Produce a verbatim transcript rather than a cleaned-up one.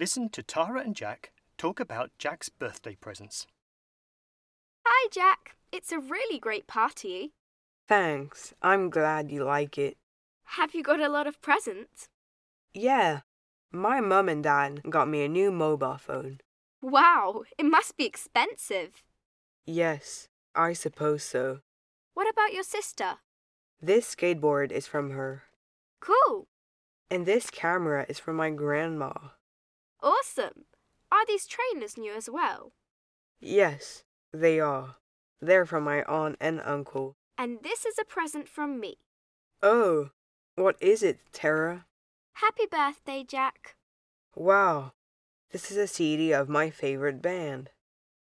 Listen to Tara and Jack talk about Jack's birthday presents. Hi, Jack. It's a really great party. Thanks. I'm glad you like it. Have you got a lot of presents? Yeah. My mum and dad got me a new mobile phone. Wow, it must be expensive. Yes, I suppose so. What about your sister? This skateboard is from her. Cool. And this camera is from my grandma. Awesome. Are these trainers new as well? Yes, they are. They're from my aunt and uncle. And this is a present from me. Oh, what is it, Tara? Happy birthday, Jack. Wow, this is a C D of my favorite band.